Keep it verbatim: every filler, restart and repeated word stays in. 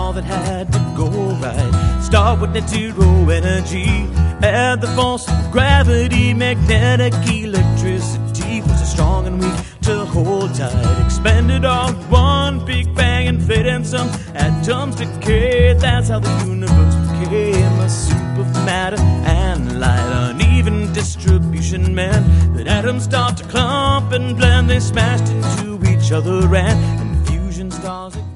all that had to go right. Start with net zero energy and the force of gravity. Magnetic electricity was so strong and weak to hold tight. Expanded all at one big bang and fade, and some atoms decay. That's how the universe became a soup of matter and light. Uneven distribution meant that atoms start to clump and blend. They smashed into each other and fusion stars